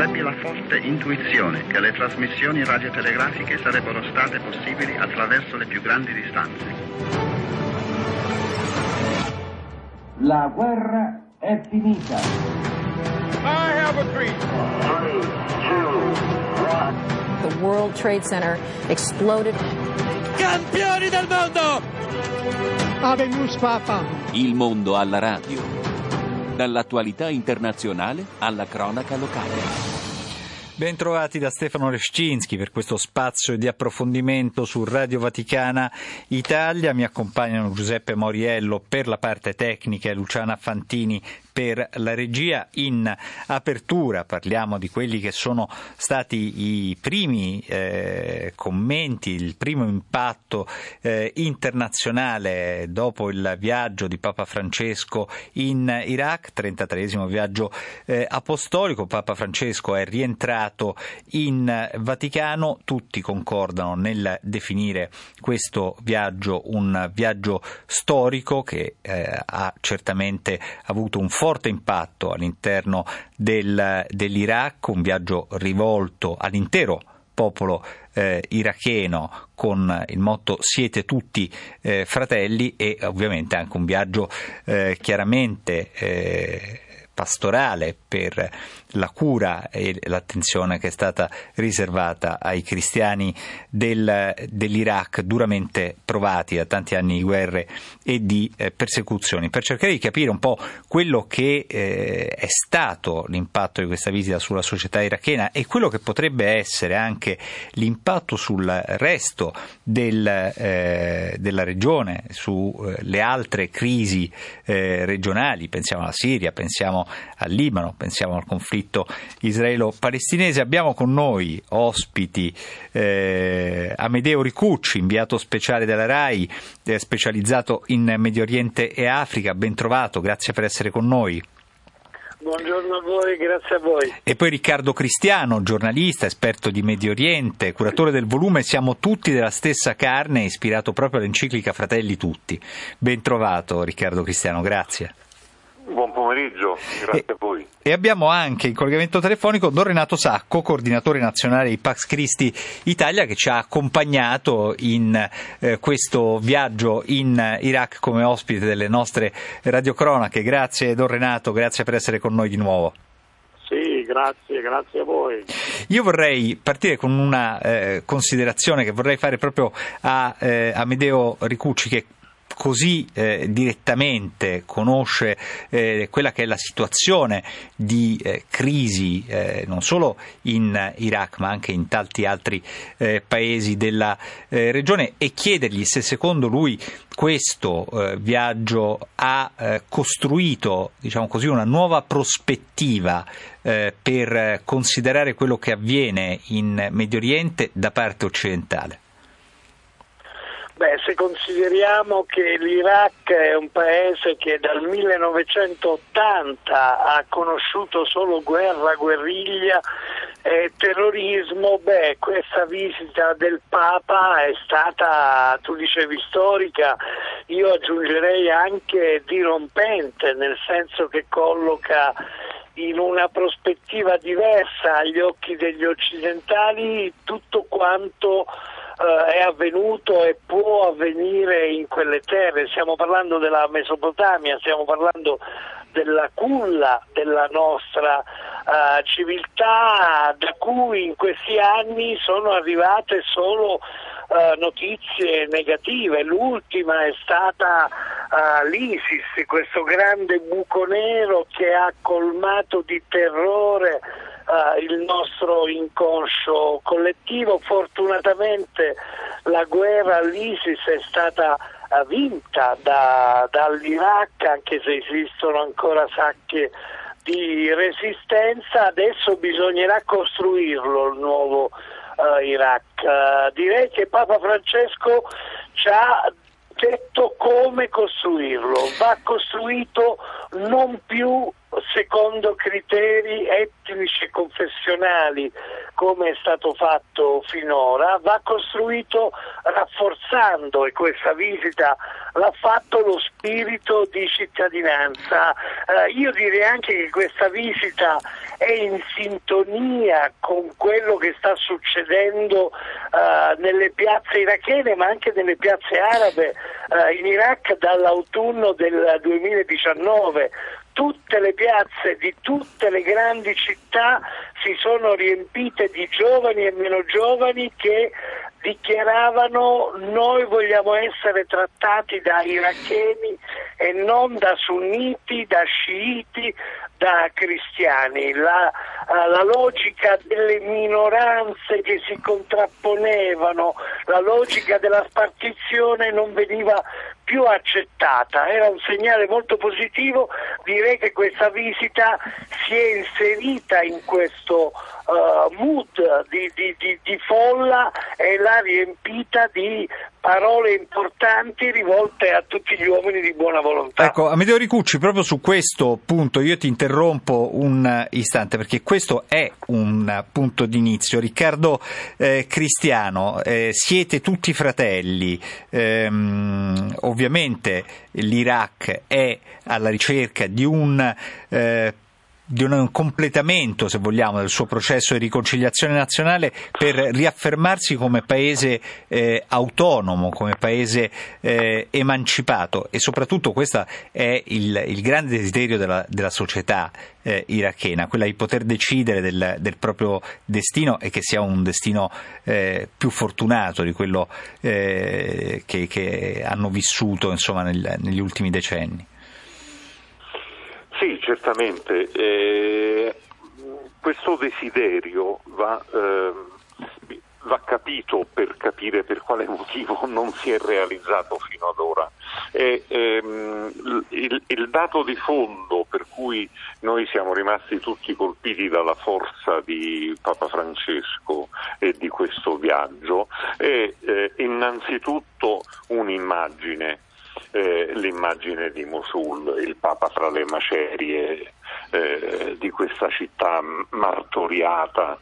Ebbi la forte intuizione che le trasmissioni radiotelegrafiche sarebbero state possibili attraverso le più grandi distanze. La guerra è finita. I have a dream. 3, 2, 1. The World Trade Center exploded. Campioni del mondo! Habemus Papa. Il mondo alla radio. Dall'attualità internazionale alla cronaca locale. Bentrovati da Stefano Leszczynski per questo spazio di approfondimento su Radio Vaticana Italia. Mi accompagnano Giuseppe Moriello per la parte tecnica e Luciana Fantini per la regia. In apertura parliamo di quelli che sono stati i primi commenti, il primo impatto internazionale dopo il viaggio di Papa Francesco in Iraq, 33esimo viaggio apostolico. Papa Francesco è rientrato in Vaticano, tutti concordano nel definire questo viaggio un viaggio storico che ha certamente avuto un forte impatto all'interno dell'Iraq, un viaggio rivolto all'intero popolo iracheno con il motto "siete tutti fratelli", e ovviamente anche un viaggio chiaramente pastorale per la cura e l'attenzione che è stata riservata ai cristiani dell'Iraq, duramente provati da tanti anni di guerre e di persecuzioni, per cercare di capire un po' quello che è stato l'impatto di questa visita sulla società irachena e quello che potrebbe essere anche l'impatto sul resto della regione, sulle altre crisi regionali. Pensiamo alla Siria, pensiamo al Libano, pensiamo al conflitto israelo-palestinese. Abbiamo con noi ospiti Amedeo Ricucci, inviato speciale della RAI, specializzato in Medio Oriente e Africa. Ben trovato, grazie per essere con noi. Buongiorno a voi, grazie a voi. E poi Riccardo Cristiano, giornalista, esperto di Medio Oriente, curatore del volume "Siamo tutti della stessa carne", ispirato proprio all'enciclica Fratelli Tutti. Ben trovato Riccardo Cristiano, grazie. Buon pomeriggio, grazie a voi. E abbiamo anche in collegamento telefonico Don Renato Sacco, coordinatore nazionale di Pax Christi Italia, che ci ha accompagnato in questo viaggio in Iraq come ospite delle nostre radiocronache. Grazie Don Renato, grazie per essere con noi di nuovo. Sì, grazie a voi. Io vorrei partire con una considerazione che vorrei fare proprio a Amedeo Ricucci, che così direttamente conosce quella che è la situazione di crisi non solo in Iraq ma anche in tanti altri paesi della regione, e chiedergli se secondo lui questo viaggio ha costruito, diciamo così, una nuova prospettiva per considerare quello che avviene in Medio Oriente da parte occidentale. Beh, se consideriamo che l'Iraq è un paese che dal 1980 ha conosciuto solo guerra, guerriglia e terrorismo, questa visita del Papa è stata, tu dicevi, storica, io aggiungerei anche dirompente, nel senso che colloca in una prospettiva diversa agli occhi degli occidentali tutto quanto è avvenuto e può avvenire in quelle terre. Stiamo parlando della Mesopotamia, stiamo parlando della culla della nostra civiltà, da cui in questi anni sono arrivate solo notizie negative. L'ultima è stata l'ISIS, questo grande buco nero che ha colmato di terrore il nostro inconscio collettivo. Fortunatamente la guerra all'ISIS è stata vinta dall'Iraq, anche se esistono ancora sacche di resistenza. Adesso bisognerà costruirlo il nuovo Iraq. Direi che Papa Francesco ci ha detto come costruirlo. Va costruito non più secondo criteri etnici e confessionali, come è stato fatto finora, va costruito rafforzando, e questa visita l'ha fatto, lo spirito di cittadinanza. Io direi anche che questa visita è in sintonia con quello che sta succedendo nelle piazze irachene, ma anche nelle piazze arabe in Iraq dall'autunno del 2019. Tutte le piazze di tutte le grandi città si sono riempite di giovani e meno giovani che dichiaravano: noi vogliamo essere trattati da iracheni e non da sunniti, da sciiti, da cristiani. La logica delle minoranze che si contrapponevano, la logica della spartizione non veniva più accettata. Era un segnale molto positivo. Direi che questa visita si è inserita in questo mood di folla e l'ha riempita di parole importanti rivolte a tutti gli uomini di buona volontà. Ecco, Amedeo Ricucci, proprio su questo punto io ti interrompo un istante, perché questo è un punto d'inizio. Riccardo Cristiano, siete tutti fratelli, ovviamente l'Iraq è alla ricerca di un completamento, se vogliamo, del suo processo di riconciliazione nazionale per riaffermarsi come paese autonomo, come paese emancipato, e soprattutto questo è il grande desiderio della società irachena, quella di poter decidere del proprio destino, e che sia un destino più fortunato di quello che hanno vissuto, insomma, negli ultimi decenni. Sì, certamente. Questo desiderio va capito per capire per quale motivo non si è realizzato fino ad ora. Il dato di fondo per cui noi siamo rimasti tutti colpiti dalla forza di Papa Francesco e di questo viaggio è innanzitutto un'immagine, l'immagine di Mosul, il Papa fra le macerie di questa città martoriata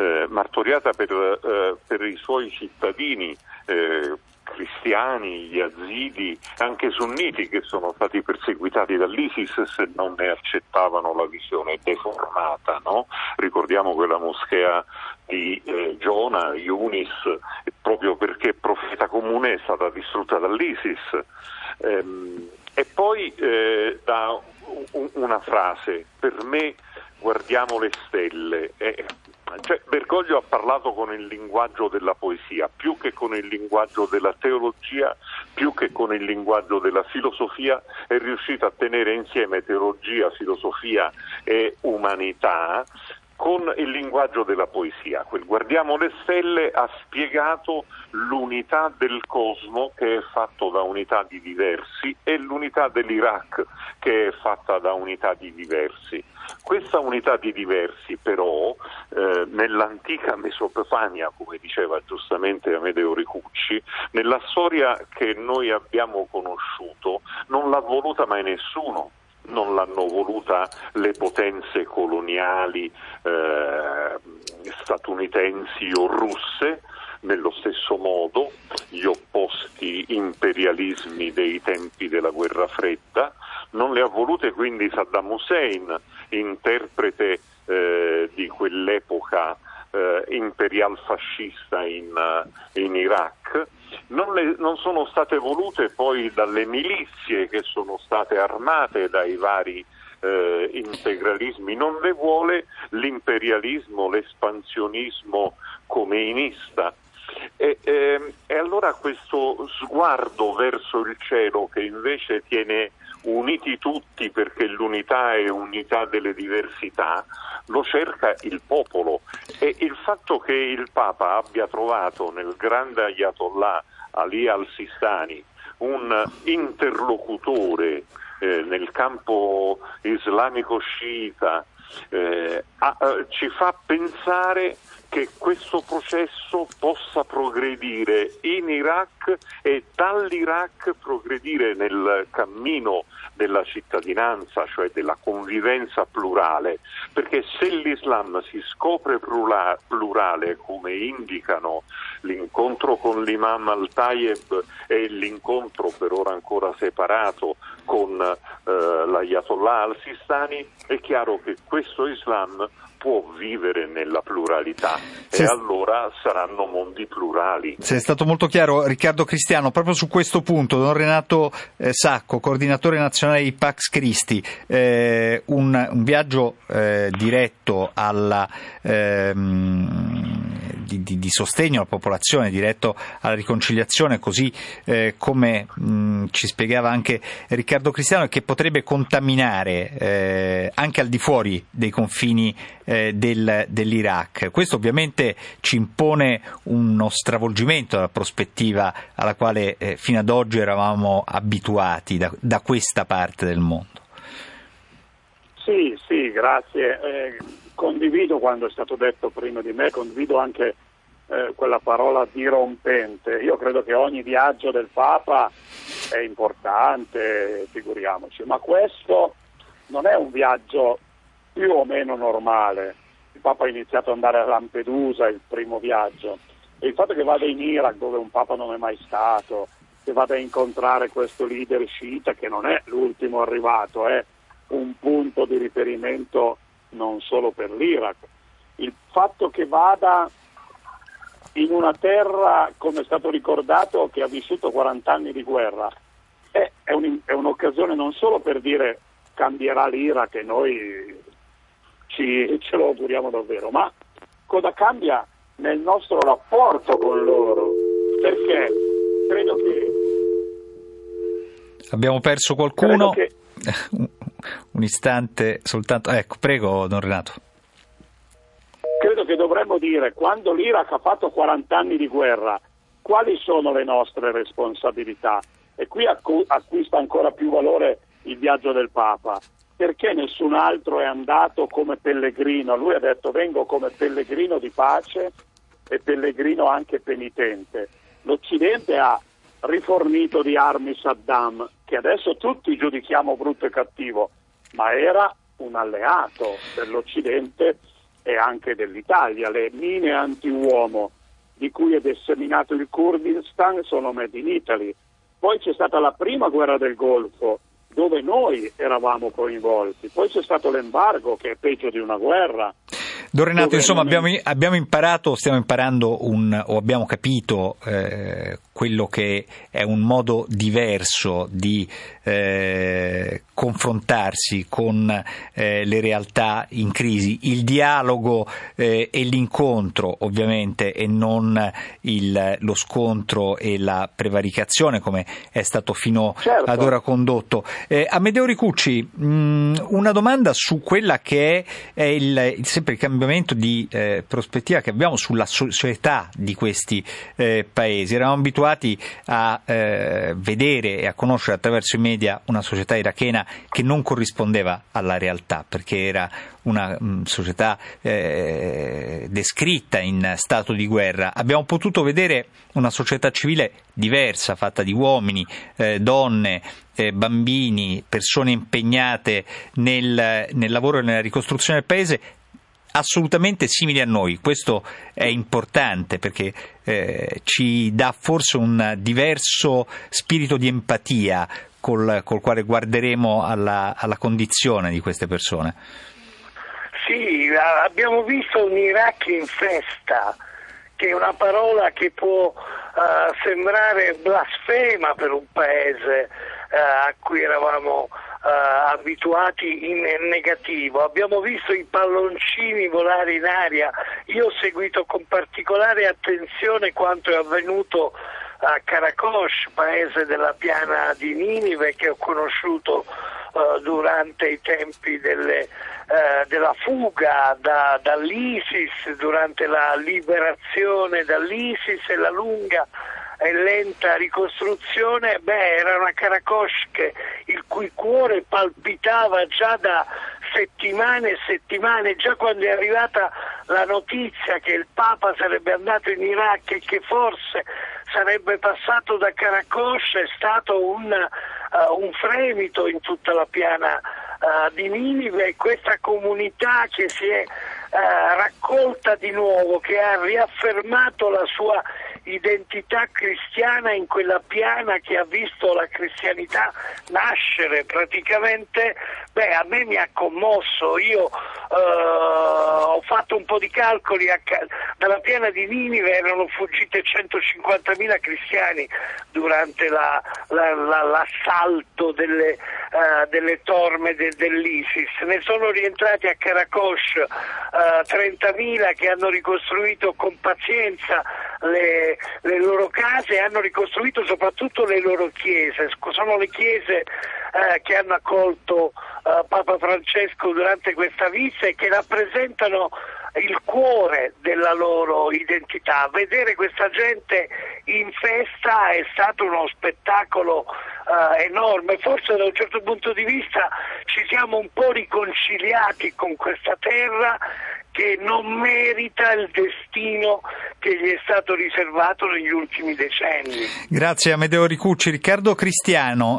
per i suoi cittadini cristiani, yazidi, anche sunniti, che sono stati perseguitati dall'ISIS se non ne accettavano la visione deformata, no? Ricordiamo quella moschea di Giona, Yunis, proprio perché profeta comune, è stata distrutta dall'ISIS. E poi da una frase: per me guardiamo le stelle. Bergoglio ha parlato con il linguaggio della poesia, più che con il linguaggio della teologia, più che con il linguaggio della filosofia, è riuscito a tenere insieme teologia, filosofia e umanità con il linguaggio della poesia. Quel guardiamo le stelle ha spiegato l'unità del cosmo, che è fatto da unità di diversi, e l'unità dell'Iraq, che è fatta da unità di diversi. Questa unità di diversi però nell'antica Mesopotamia, come diceva giustamente Amedeo Ricucci, nella storia che noi abbiamo conosciuto non l'ha voluta mai nessuno. Non l'hanno voluta le potenze coloniali statunitensi o russe, nello stesso modo gli opposti imperialismi dei tempi della guerra fredda, non le ha volute quindi Saddam Hussein, interprete di quell'epoca imperial fascista in Iraq. Non sono state volute poi dalle milizie che sono state armate dai vari integralismi, non le vuole l'imperialismo, l'espansionismo khomeinista. E allora questo sguardo verso il cielo, che invece tiene uniti tutti perché l'unità è unità delle diversità, lo cerca il popolo. E il fatto che il Papa abbia trovato nel grande Ayatollah Ali al-Sistani un interlocutore nel campo islamico sciita ci fa pensare che questo processo possa progredire in Iraq e dall'Iraq progredire nel cammino della cittadinanza, cioè della convivenza plurale, perché se l'Islam si scopre plurale, come indicano l'incontro con l'imam al-Tayeb e l'incontro per ora ancora separato con l'Ayatollah al-Sistani, è chiaro che questo Islam può vivere nella pluralità e allora saranno mondi plurali. Sei stato molto chiaro, Riccardo Cristiano. Proprio su questo punto, Don Renato Sacco, coordinatore nazionale di Pax Christi, un viaggio diretto alla di sostegno alla popolazione, diretto alla riconciliazione, così come ci spiegava anche Riccardo Cristiano, che potrebbe contaminare anche al di fuori dei confini dell'Iraq. Questo ovviamente ci impone uno stravolgimento della prospettiva alla quale fino ad oggi eravamo abituati da questa parte del mondo. Sì, grazie. Condivido quando è stato detto prima di me, condivido anche quella parola dirompente. Io credo che ogni viaggio del Papa è importante, figuriamoci, ma questo non è un viaggio più o meno normale. Il Papa ha iniziato ad andare a Lampedusa, il primo viaggio, e il fatto che vada in Iraq, dove un Papa non è mai stato, che vada a incontrare questo leader sciita, che non è l'ultimo arrivato, è un punto di riferimento non solo per l'Iraq. Il fatto che vada in una terra, come è stato ricordato, che ha vissuto 40 anni di guerra, è un'occasione non solo per dire cambierà l'Iraq, e noi ce lo auguriamo davvero, ma cosa cambia nel nostro rapporto con loro? Perché credo che abbiamo perso qualcuno. Un istante soltanto. Ecco, prego, Don Renato. Credo che dovremmo dire, quando l'Iraq ha fatto 40 anni di guerra, quali sono le nostre responsabilità? E qui acquista ancora più valore il viaggio del Papa, perché nessun altro è andato come pellegrino. Lui ha detto: vengo come pellegrino di pace e pellegrino anche penitente. L'Occidente ha rifornito di armi Saddam, che adesso tutti giudichiamo brutto e cattivo, ma era un alleato dell'Occidente e anche dell'Italia. Le mine antiuomo di cui è disseminato il Kurdistan sono made in Italy. Poi c'è stata la prima guerra del Golfo, dove noi eravamo coinvolti. Poi c'è stato l'embargo, che è peggio di una guerra. Don Renato, insomma, abbiamo imparato, stiamo imparando o abbiamo capito quello che è un modo diverso di confrontarsi con le realtà in crisi, il dialogo e l'incontro, ovviamente, e non lo scontro e la prevaricazione, come è stato fino ad ora condotto. Amedeo Ricucci, una domanda su quella che è sempre il cambiamento di prospettiva che abbiamo sulla società di questi paesi. Eravamo abituati a vedere e a conoscere attraverso i media una società irachena che non corrispondeva alla realtà, perché era una società descritta in stato di guerra. Abbiamo potuto vedere una società civile diversa, fatta di uomini, donne, bambini, persone impegnate nel lavoro e nella ricostruzione del paese, assolutamente simili a noi. Questo è importante perché ci dà forse un diverso spirito di empatia col quale guarderemo alla condizione di queste persone. Sì, abbiamo visto un Iraq in festa, che è una parola che può sembrare blasfema per un paese a cui eravamo abituati in negativo. Abbiamo visto i palloncini volare in aria. Io ho seguito con particolare attenzione quanto è avvenuto a Karakosh, paese della piana di Ninive, che ho conosciuto durante i tempi della fuga dall'ISIS, durante la liberazione dall'ISIS e la lunga e lenta ricostruzione, era una Karakosh il cui cuore palpitava già da settimane e settimane, già quando è arrivata la notizia che il Papa sarebbe andato in Iraq e che forse sarebbe passato da Karakosh, è stato un fremito in tutta la piana di Ninive, e questa comunità che si è raccolta di nuovo, che ha riaffermato la sua identità cristiana in quella piana che ha visto la cristianità nascere praticamente, a me mi ha commosso. Io ho fatto un po' di calcoli, dalla piana di Ninive erano fuggite 150.000 cristiani durante l'assalto delle torme dell'ISIS, ne sono rientrati a Karakosh 30.000 che hanno ricostruito con pazienza le loro case e hanno ricostruito soprattutto le loro chiese. Sono le chiese che hanno accolto Papa Francesco durante questa visita e che rappresentano il cuore della loro identità. Vedere questa gente in festa è stato uno spettacolo enorme. Forse da un certo punto di vista ci siamo un po' riconciliati con questa terra che non merita il destino che gli è stato riservato negli ultimi decenni. Grazie Amedeo Ricucci. Riccardo Cristiano,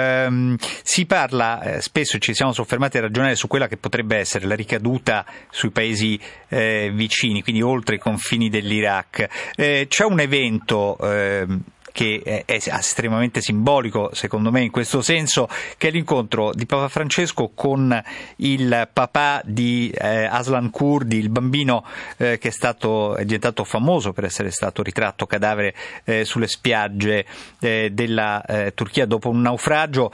si parla spesso, ci siamo soffermati a ragionare su quella che potrebbe essere la ricaduta sui paesi vicini, quindi oltre i confini dell'Iraq. C'è un evento che è estremamente simbolico secondo me in questo senso, che è l'incontro di Papa Francesco con il papà di Aslan Kurdi, il bambino che è diventato famoso per essere stato ritratto cadavere sulle spiagge della Turchia dopo un naufragio.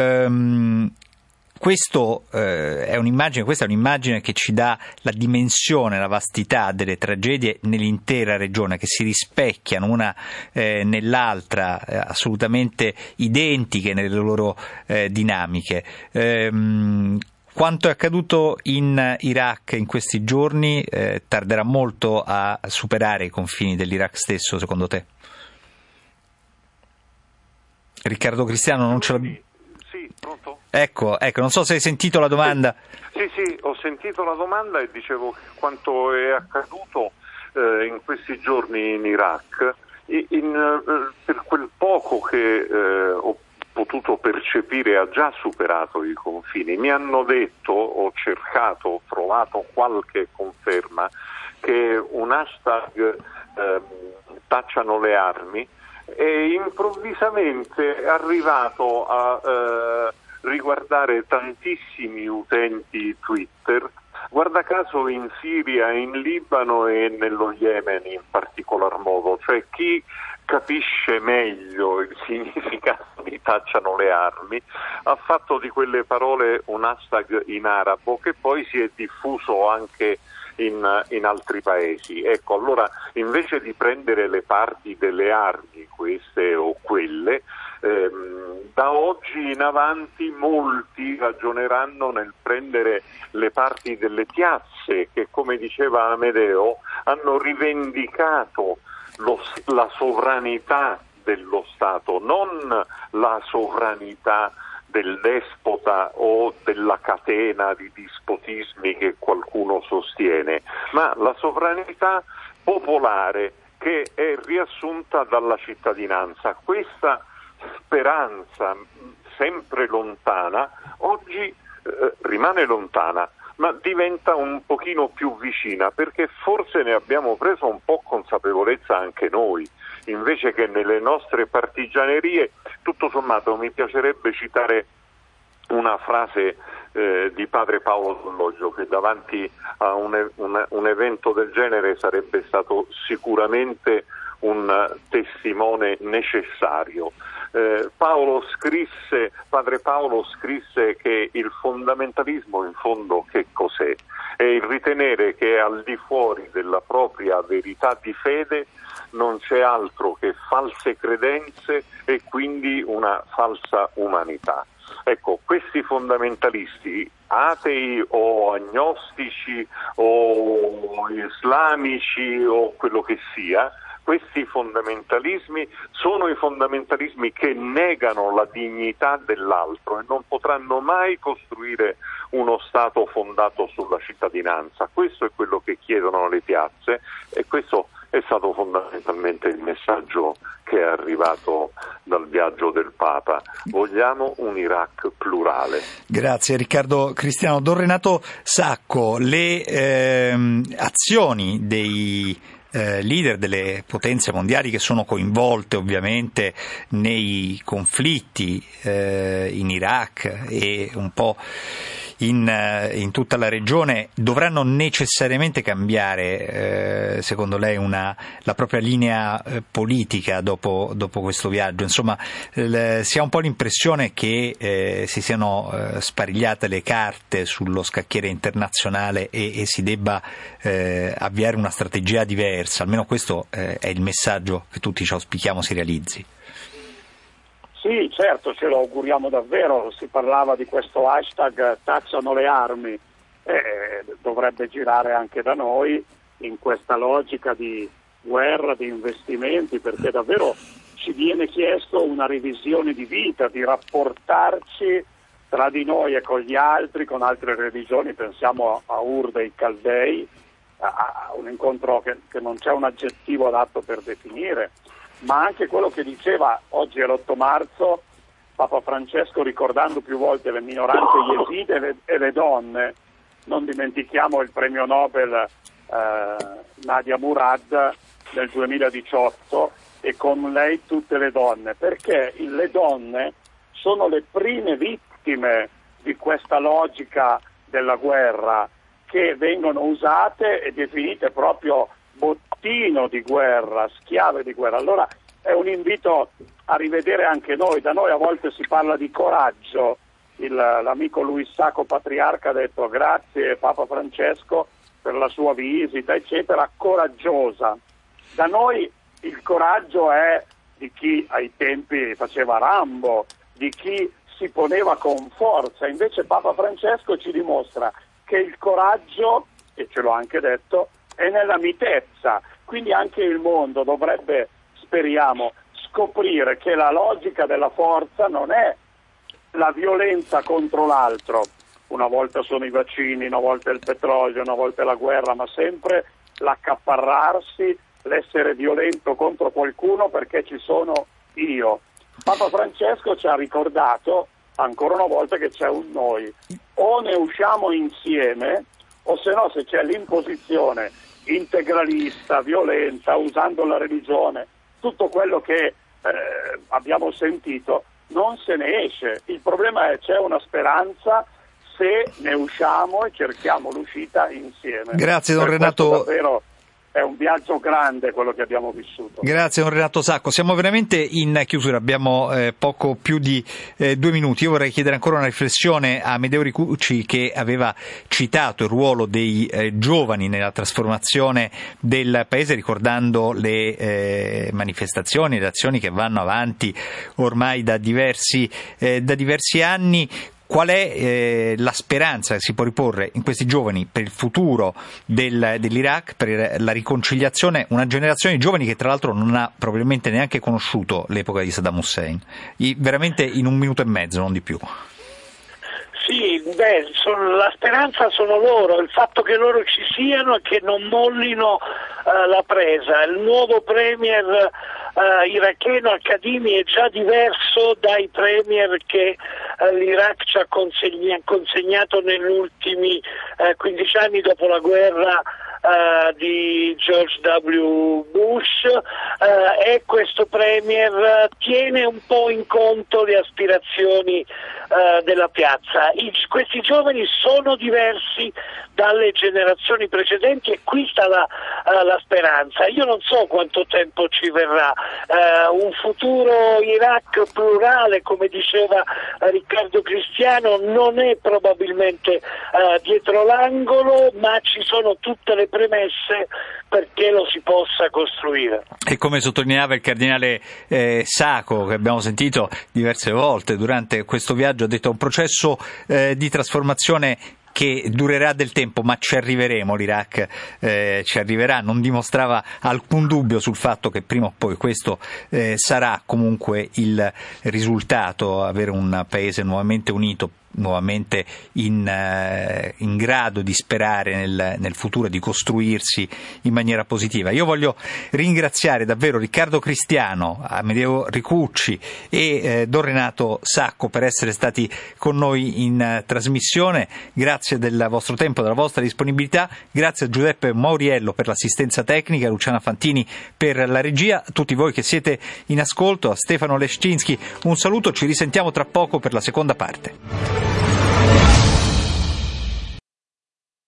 Questa è un'immagine che ci dà la dimensione, la vastità delle tragedie nell'intera regione, che si rispecchiano una nell'altra, assolutamente identiche nelle loro dinamiche. Quanto è accaduto in Iraq in questi giorni tarderà molto a superare i confini dell'Iraq stesso, secondo te? Riccardo Cristiano, non ce l'abbiamo. Sì, pronto? Ecco, non so se hai sentito la domanda. Sì, ho sentito la domanda e dicevo quanto è accaduto in questi giorni in Iraq. Per quel poco che ho potuto percepire ha già superato i confini. Mi hanno detto, ho trovato qualche conferma, che un hashtag tacciano le armi è improvvisamente arrivato a riguardare tantissimi utenti Twitter, guarda caso in Siria, in Libano e nello Yemen in particolar modo, cioè chi capisce meglio il significato di tacciano le armi ha fatto di quelle parole un hashtag in arabo che poi si è diffuso anche in altri paesi. Ecco, allora invece di prendere le parti delle armi, queste o quelle, da oggi in avanti molti ragioneranno nel prendere le parti delle piazze che, come diceva Amedeo, hanno rivendicato la sovranità dello Stato, non la sovranità del despota o della catena di dispotismi che qualcuno sostiene, ma la sovranità popolare che è riassunta dalla cittadinanza. Questa speranza sempre lontana oggi rimane lontana, ma diventa un pochino più vicina, perché forse ne abbiamo preso un po' consapevolezza anche noi. Invece che nelle nostre partigianerie, tutto sommato mi piacerebbe citare una frase di padre Paolo Dall'Oggio, che davanti a un evento del genere sarebbe stato sicuramente un testimone necessario. Padre Paolo scrisse che il fondamentalismo in fondo che cos'è? È il ritenere che al di fuori della propria verità di fede non c'è altro che false credenze e quindi una falsa umanità. Ecco, questi fondamentalisti, atei o agnostici o islamici o quello che sia, Questi fondamentalismi sono i fondamentalismi che negano la dignità dell'altro e non potranno mai costruire uno Stato fondato sulla cittadinanza. Questo è quello che chiedono le piazze e questo è stato fondamentalmente il messaggio che è arrivato dal viaggio del Papa. Vogliamo un Iraq plurale. Grazie Riccardo Cristiano. Don Renato Sacco, le azioni dei leader delle potenze mondiali che sono coinvolte ovviamente nei conflitti in Iraq e un po' in tutta la regione dovranno necessariamente cambiare, secondo lei, la propria linea politica dopo questo viaggio? Insomma, si ha un po' l'impressione che si siano sparigliate le carte sullo scacchiere internazionale e si debba avviare una strategia diversa. Almeno questo è il messaggio che tutti ci auspichiamo si realizzi. Sì, certo, ce lo auguriamo davvero. Si parlava di questo hashtag tacciano le armi, dovrebbe girare anche da noi in questa logica di guerra, di investimenti, perché davvero ci viene chiesto una revisione di vita, di rapportarci tra di noi e con gli altri, con altre religioni. Pensiamo a Ur dei Caldei, a un incontro che non c'è un aggettivo adatto per definire, ma anche quello che diceva, oggi è l'8 marzo, Papa Francesco, ricordando più volte le minoranze yazide e le donne. Non dimentichiamo il premio Nobel Nadia Murad del 2018 e con lei tutte le donne, perché le donne sono le prime vittime di questa logica della guerra, che vengono usate e definite proprio bottino di guerra, schiave di guerra. Allora è un invito a rivedere anche noi. Da noi a volte si parla di coraggio. L'amico Luis Sacco Patriarca ha detto grazie Papa Francesco per la sua visita, eccetera, coraggiosa. Da noi il coraggio è di chi ai tempi faceva Rambo, di chi si poneva con forza. Invece Papa Francesco ci dimostra che il coraggio, e ce l'ho anche detto, è nella mitezza. Quindi anche il mondo dovrebbe, speriamo, scoprire che la logica della forza non è la violenza contro l'altro. Una volta sono i vaccini, una volta il petrolio, una volta la guerra, ma sempre l'accaparrarsi, l'essere violento contro qualcuno perché ci sono io. Papa Francesco ci ha ricordato ancora una volta che c'è un noi. O ne usciamo insieme, o se no, se c'è l'imposizione integralista, violenta, usando la religione, tutto quello che abbiamo sentito, non se ne esce. Il problema è c'è una speranza se ne usciamo e cerchiamo l'uscita insieme. Grazie Don Renato. Davvero è un viaggio grande quello che abbiamo vissuto. Grazie Don Renato Sacco. Siamo veramente in chiusura, abbiamo poco più di 2 minuti. Io vorrei chiedere ancora una riflessione a Amedeo Ricucci, che aveva citato il ruolo dei giovani nella trasformazione del paese, ricordando le manifestazioni, le azioni che vanno avanti ormai da diversi anni. Qual è la speranza che si può riporre in questi giovani per il futuro dell'Iraq, per la riconciliazione, una generazione di giovani che tra l'altro non ha probabilmente neanche conosciuto l'epoca di Saddam Hussein? Veramente in 1 minuto e mezzo, non di più. Sì, la speranza sono loro, il fatto che loro ci siano e che non mollino la presa. Il nuovo premier iracheno Al-Kadhimi è già diverso dai premier che l'Iraq ci ha consegnato negli ultimi 15 anni dopo la guerra di George W. Bush, e questo premier tiene un po' in conto le aspirazioni della piazza. Questi giovani sono diversi dalle generazioni precedenti e qui sta la speranza. Io non so quanto tempo ci verrà, un futuro Iraq plurale, come diceva Riccardo Cristiano, non è probabilmente dietro l'angolo, ma ci sono tutte le premesse perché lo si possa costruire. E come sottolineava il cardinale Sacco, che abbiamo sentito diverse volte durante questo viaggio, ha detto un processo di trasformazione che durerà del tempo, ma ci arriveremo, l'Iraq ci arriverà, non dimostrava alcun dubbio sul fatto che prima o poi questo sarà comunque il risultato, avere un paese nuovamente unito, nuovamente in grado di sperare nel futuro, di costruirsi in maniera positiva. Io voglio ringraziare davvero Riccardo Cristiano, Amedeo Ricucci e Don Renato Sacco per essere stati con noi in trasmissione. Grazie del vostro tempo, della vostra disponibilità. Grazie a Giuseppe Mauriello per l'assistenza tecnica, a Luciana Fantini per la regia, a tutti voi che siete in ascolto, a Stefano Leszczynski un saluto, ci risentiamo tra poco per la seconda parte.